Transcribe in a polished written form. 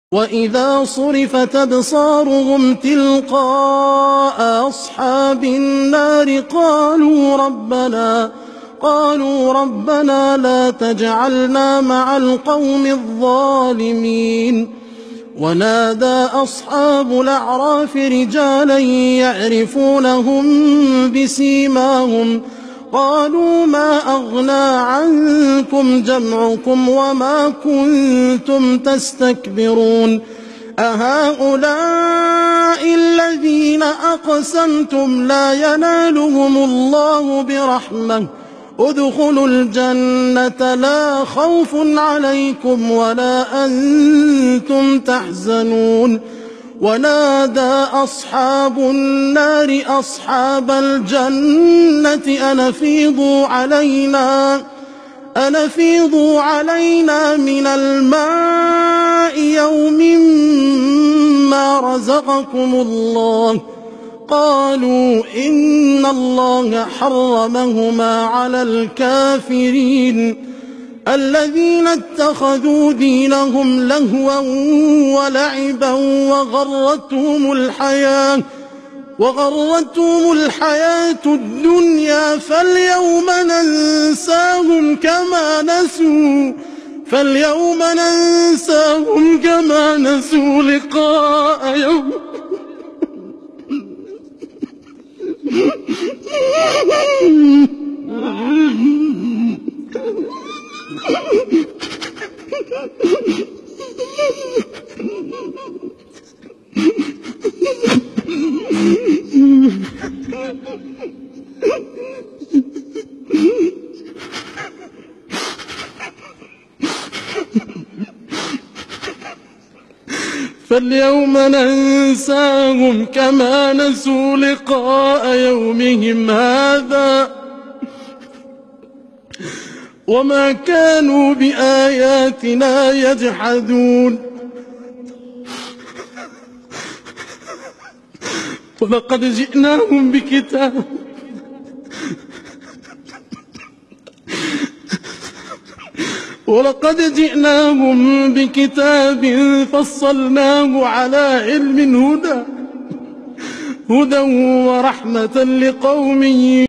وإذا صرفت أبصارهم تلقاء أصحاب النار قالوا ربنا لا تجعلنا مع القوم الظالمين. ونادى أصحاب الأعراف رجالا يعرفونهم بسيماهم قالوا ما أغنى عنكم جمعكم وما كنتم تستكبرون أهؤلاء الذين أقسمتم لا ينالهم الله برحمة ادخلوا الجنة لا خوف عليكم ولا أنتم تحزنون. ونادى أصحاب النار أصحاب الجنة أن أفيضوا علينا من الماء يوم ما رزقكم الله قالوا إن الله حرمهما على الكافرين الذين اتخذوا دينهم لهوا ولعبا وغرتهم الحياة الدنيا فاليوم ننساهم كما نسوا لقاء يوم فاليوم ننساهم كما نسوا لقاء يومهم هذا وما كانوا بآياتنا يجحدون. ولقد جئناهم بكتاب فصلناه على علم هدى ورحمة لقوم